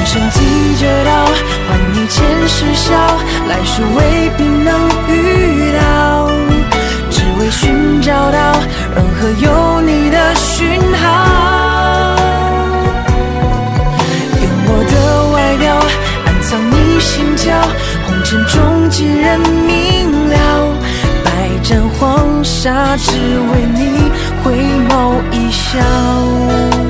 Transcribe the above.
生急着到，还你前世笑，来世未必能遇到，只为寻找到任何有你的讯号。用我的外表暗藏你心焦，红尘中几人明了，百战黄沙，只为你回眸一笑。